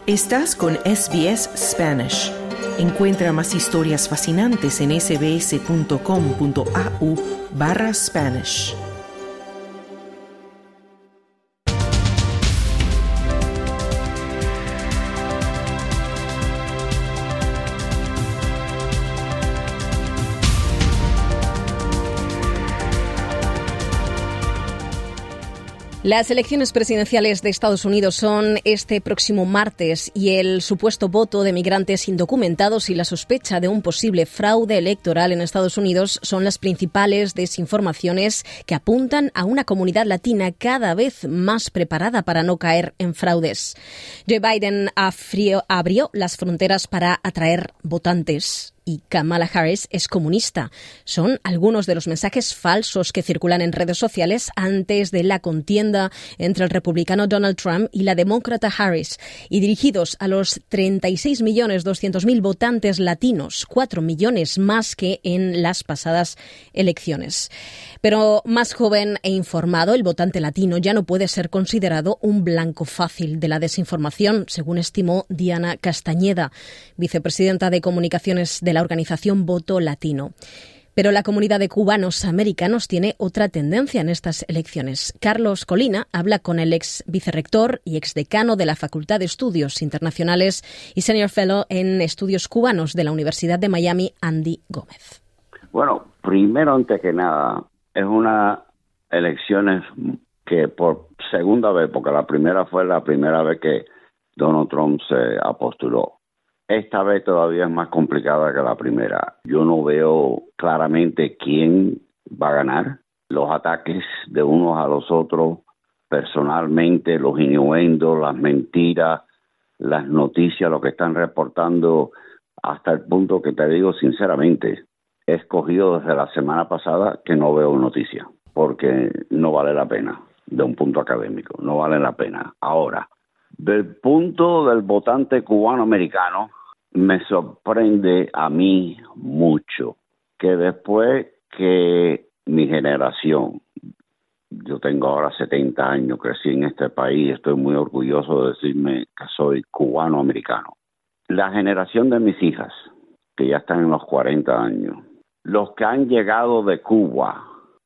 Estás con SBS Spanish. Encuentra más historias fascinantes en sbs.com.au/Spanish. Las elecciones presidenciales de Estados Unidos son este próximo martes y el supuesto voto de migrantes indocumentados y la sospecha de un posible fraude electoral en Estados Unidos son las principales desinformaciones que apuntan a una comunidad latina cada vez más preparada para no caer en fraudes. Joe Biden abrió las fronteras para atraer votantes. Y Kamala Harris es comunista. Son algunos de los mensajes falsos que circulan en redes sociales antes de la contienda entre el republicano Donald Trump y la demócrata Harris, y dirigidos a los 36.200.000 votantes latinos, 4 millones más que en las pasadas elecciones. Pero más joven e informado, el votante latino ya no puede ser considerado un blanco fácil de la desinformación, según estimó Diana Castañeda, vicepresidenta de comunicaciones de la organización Voto Latino. Pero la comunidad de cubanos americanos tiene otra tendencia en estas elecciones. Carlos Colina habla con el ex vicerrector y ex decano de la Facultad de Estudios Internacionales y Senior Fellow en Estudios Cubanos de la Universidad de Miami, Andy Gómez. Bueno, primero, antes que nada, es una elecciones que por segunda vez, porque la primera fue la primera vez que Donald Trump se apostuló. Esta vez todavía es más complicada que la primera. Yo no veo claramente quién va a ganar. Los ataques de unos a los otros, personalmente, los innuendos, las mentiras, las noticias, lo que están reportando, hasta el punto que te digo sinceramente, he escogido desde la semana pasada que no veo noticias, porque no vale la pena, de un punto académico, no vale la pena. Ahora, del punto del votante cubano-americano, me sorprende a mí mucho que después que mi generación, yo tengo ahora 70 años, crecí en este país, estoy muy orgulloso de decirme que soy cubano-americano. La generación de mis hijas, que ya están en los 40 años, los que han llegado de Cuba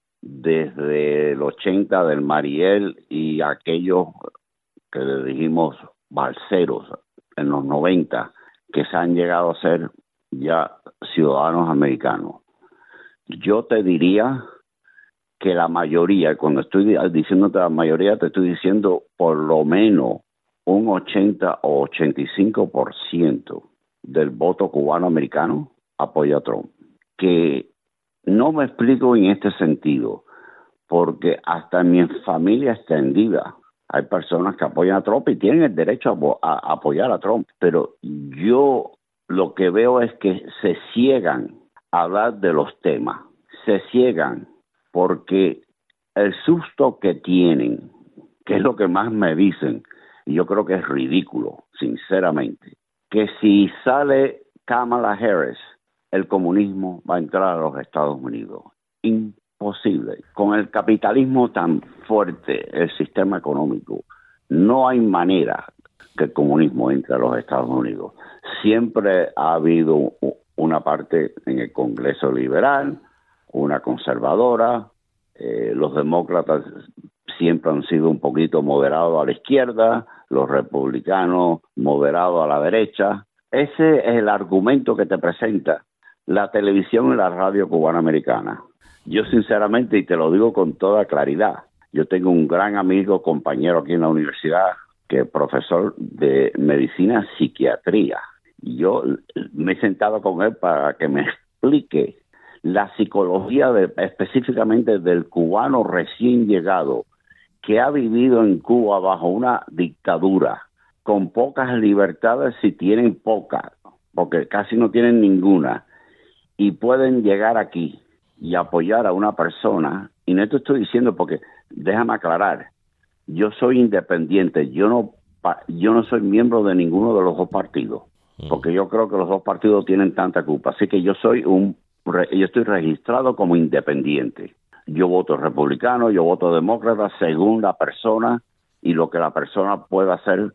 desde el 80 del Mariel y aquellos que le dijimos balseros en los 90, que se han llegado a ser ya ciudadanos americanos. Yo te diría que la mayoría, cuando estoy diciéndote la mayoría, te estoy diciendo por lo menos un 80 o 85% del voto cubano-americano apoya a Trump. Que no me explico en este sentido, porque hasta en mi familia extendida hay personas que apoyan a Trump y tienen el derecho a apoyar a Trump, pero yo lo que veo es que se ciegan a hablar de los temas, se ciegan porque el susto que tienen, que es lo que más me dicen, y yo creo que es ridículo, sinceramente, que si sale Kamala Harris, el comunismo va a entrar a los Estados Unidos. Imposible. Con el capitalismo tan fuerte, el sistema económico, no hay manera que el comunismo entre a los Estados Unidos. Siempre ha habido una parte en el Congreso liberal, una conservadora, los demócratas siempre han sido un poquito moderados a la izquierda, los republicanos moderados a la derecha. Ese es el argumento que te presenta la televisión y la radio cubana-americana. Yo sinceramente, y te lo digo con toda claridad, yo tengo un gran amigo, compañero aquí en la universidad, que es profesor de medicina psiquiatría. Yo me he sentado con él para que me explique la psicología específicamente del cubano recién llegado, que ha vivido en Cuba bajo una dictadura, con pocas libertades, si tienen pocas, porque casi no tienen ninguna, y pueden llegar aquí y apoyar a una persona. Y no te estoy diciendo, porque déjame aclarar, yo soy independiente, yo no soy miembro de ninguno de los dos partidos, porque yo creo que los dos partidos tienen tanta culpa. Así que yo estoy registrado como independiente. Yo voto republicano, yo voto demócrata según la persona y lo que la persona pueda hacer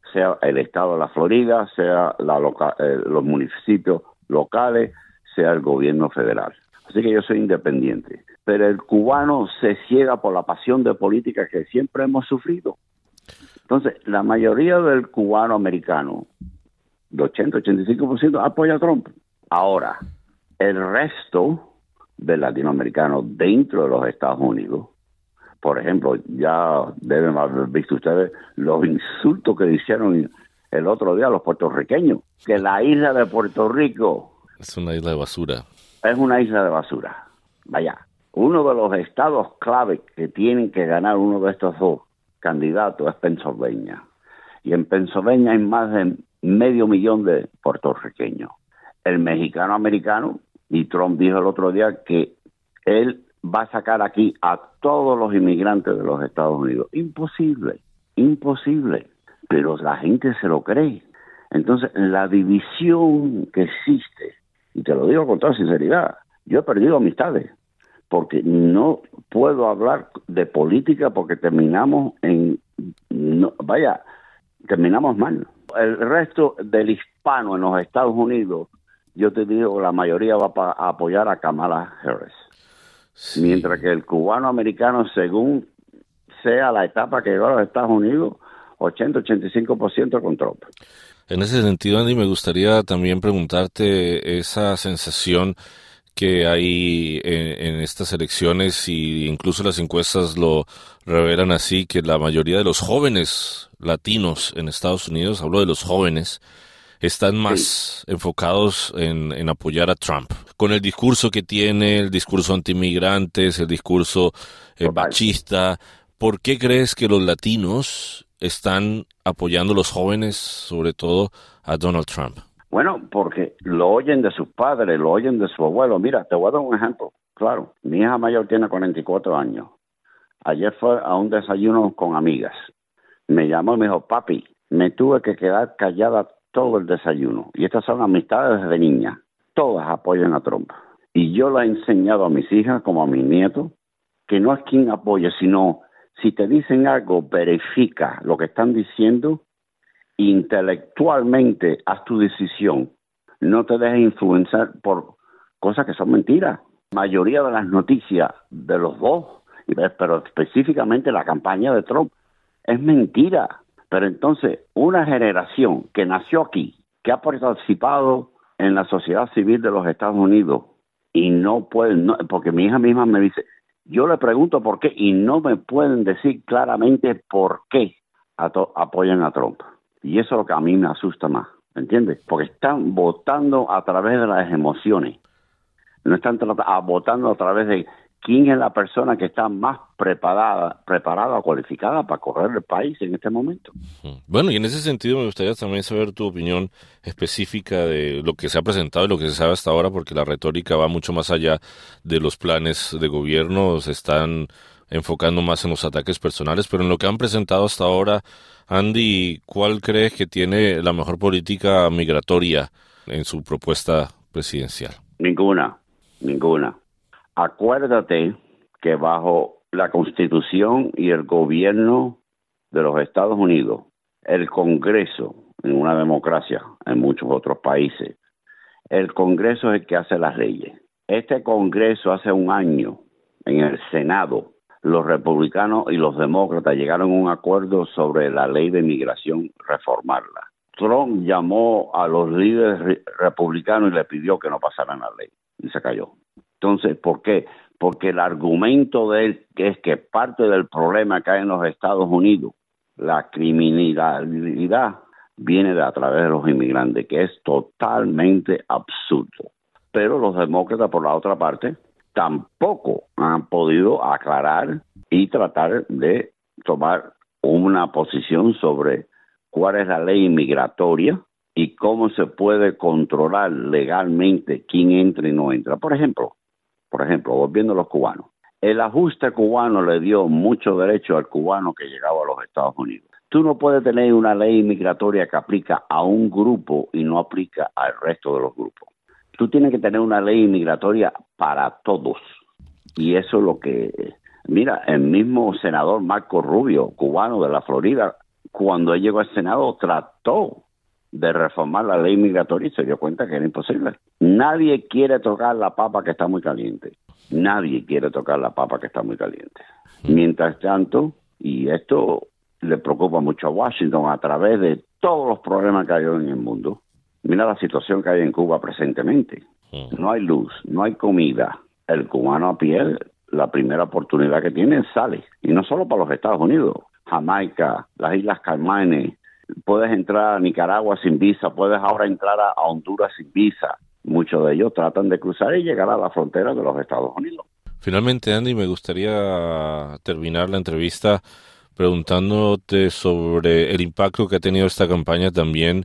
sea el estado de la Florida, sea los municipios locales, sea el gobierno federal. Así que yo soy independiente. Pero el cubano se ciega por la pasión de política que siempre hemos sufrido. Entonces, la mayoría del cubano americano, de 80-85%, apoya a Trump. Ahora, el resto del latinoamericano dentro de los Estados Unidos, por ejemplo, ya deben haber visto ustedes los insultos que le hicieron el otro día a los puertorriqueños, que la isla de Puerto Rico es una isla de basura. Es una isla de basura. Vaya, uno de los estados clave que tienen que ganar uno de estos dos candidatos es Pennsylvania. Y en Pennsylvania hay más de 500,000 de puertorriqueños. El mexicano americano, y Trump dijo el otro día que él va a sacar aquí a todos los inmigrantes de los Estados Unidos. Imposible, imposible. Pero la gente se lo cree. Entonces, la división que existe, y te lo digo con toda sinceridad, yo he perdido amistades, porque no puedo hablar de política porque terminamos terminamos mal. El resto del hispano en los Estados Unidos, yo te digo, la mayoría va a apoyar a Kamala Harris. Sí. Mientras que el cubano americano, según sea la etapa que llegó a los Estados Unidos, 80-85% con Trump. En ese sentido, Andy, me gustaría también preguntarte esa sensación que hay en estas elecciones, y incluso las encuestas lo revelan así, que la mayoría de los jóvenes latinos en Estados Unidos, hablo de los jóvenes, están más enfocados en apoyar a Trump. Con el discurso que tiene, el discurso anti-inmigrantes, el discurso machista, ¿por qué crees que los latinos están apoyando, los jóvenes, sobre todo, a Donald Trump? Bueno, porque lo oyen de sus padres, lo oyen de su abuelo. Mira, te voy a dar un ejemplo. Claro, mi hija mayor tiene 44 años. Ayer fue a un desayuno con amigas. Me llamó y me dijo, papi, me tuve que quedar callada todo el desayuno. Y estas son amistades desde niña. Todas apoyan a Trump. Y yo le he enseñado a mis hijas como a mis nietos que no es quien apoye, sino si te dicen algo, verifica lo que están diciendo, intelectualmente haz tu decisión. No te dejes influenciar por cosas que son mentiras. La mayoría de las noticias de los dos, pero específicamente la campaña de Trump, es mentira. Pero entonces, una generación que nació aquí, que ha participado en la sociedad civil de los Estados Unidos, y no pueden, porque mi hija misma me dice, yo le pregunto por qué, y no me pueden decir claramente por qué apoyan a Trump. Y eso es lo que a mí me asusta más, ¿entiendes? Porque están votando a través de las emociones. No están votando a través de quién es la persona que está más preparada o cualificada para correr el país en este momento. Bueno, y en ese sentido me gustaría también saber tu opinión específica de lo que se ha presentado y lo que se sabe hasta ahora, porque la retórica va mucho más allá de los planes de gobierno, se están enfocando más en los ataques personales, pero en lo que han presentado hasta ahora, Andy, ¿cuál crees que tiene la mejor política migratoria en su propuesta presidencial? Ninguna. Acuérdate que bajo la Constitución y el gobierno de los Estados Unidos, el Congreso, en una democracia, en muchos otros países, el Congreso es el que hace las leyes. Este Congreso hace un año, en el Senado, los republicanos y los demócratas llegaron a un acuerdo sobre la ley de inmigración, reformarla. Trump llamó a los líderes republicanos y le pidió que no pasaran la ley, y se cayó. Entonces, ¿por qué? Porque el argumento de él es que parte del problema que hay en los Estados Unidos, la criminalidad, viene de a través de los inmigrantes, que es totalmente absurdo. Pero los demócratas, por la otra parte, tampoco han podido aclarar y tratar de tomar una posición sobre cuál es la ley inmigratoria y cómo se puede controlar legalmente quién entra y no entra. Por ejemplo, volviendo a los cubanos, el ajuste cubano le dio mucho derecho al cubano que llegaba a los Estados Unidos. Tú no puedes tener una ley migratoria que aplica a un grupo y no aplica al resto de los grupos. Tú tienes que tener una ley migratoria para todos. Y eso es lo que... Mira, el mismo senador Marco Rubio, cubano de la Florida, cuando él llegó al Senado, trató de reformar la ley migratoria y se dio cuenta que era imposible. Nadie quiere tocar la papa que está muy caliente. Nadie quiere tocar la papa que está muy caliente. Mientras tanto, y esto le preocupa mucho a Washington a través de todos los problemas que hay hoy en el mundo. Mira la situación que hay en Cuba presentemente. No hay luz, no hay comida. El cubano a pie, la primera oportunidad que tiene, sale. Y no solo para los Estados Unidos. Jamaica, las Islas Caymanes, puedes entrar a Nicaragua sin visa, puedes ahora entrar a Honduras sin visa. Muchos de ellos tratan de cruzar y llegar a la frontera de los Estados Unidos. Finalmente, Andy, me gustaría terminar la entrevista preguntándote sobre el impacto que ha tenido esta campaña también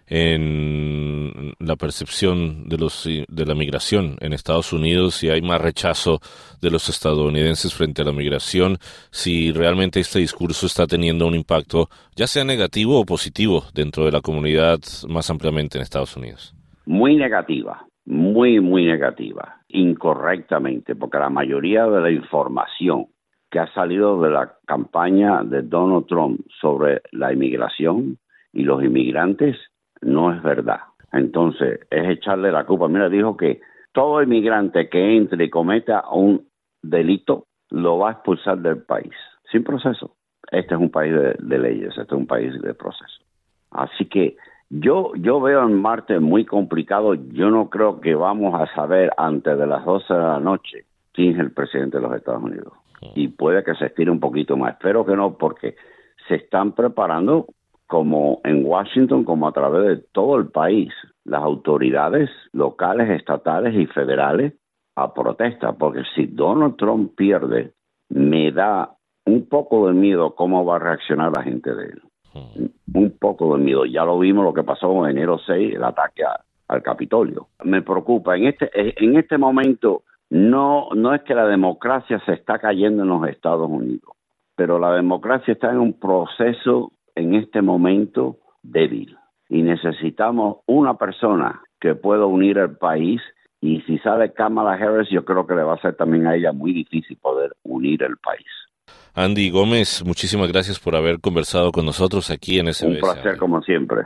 en la percepción de la migración en Estados Unidos, si hay más rechazo de los estadounidenses frente a la migración, si realmente este discurso está teniendo un impacto, ya sea negativo o positivo, dentro de la comunidad más ampliamente en Estados Unidos. Muy negativa, muy negativa, incorrectamente, porque la mayoría de la información que ha salido de la campaña de Donald Trump sobre la inmigración y los inmigrantes no es verdad. Entonces, es echarle la culpa. Mira, dijo que todo inmigrante que entre y cometa un delito lo va a expulsar del país, sin proceso. Este es un país de leyes, este es un país de proceso. Así que yo veo en Marte muy complicado. Yo no creo que vamos a saber antes de las 12 de la noche quién es el presidente de los Estados Unidos. Y puede que se estire un poquito más. Espero que no, porque se están preparando, como en Washington, como a través de todo el país, las autoridades locales, estatales y federales a protesta, porque si Donald Trump pierde, me da un poco de miedo cómo va a reaccionar la gente de él. Un poco de miedo. Ya lo vimos lo que pasó en enero 6, el ataque al Capitolio. Me preocupa. En este momento no es que la democracia se está cayendo en los Estados Unidos, pero la democracia está en un proceso en este momento débil. Y necesitamos una persona que pueda unir el país. Y si sale Kamala Harris, yo creo que le va a ser también a ella muy difícil poder unir el país. Andy Gómez, muchísimas gracias por haber conversado con nosotros aquí en SBS. Un placer como siempre.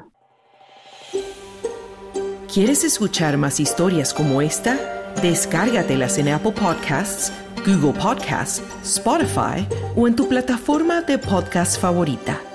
¿Quieres escuchar más historias como esta? Descárgatelas en Apple Podcasts, Google Podcasts, Spotify o en tu plataforma de podcast favorita.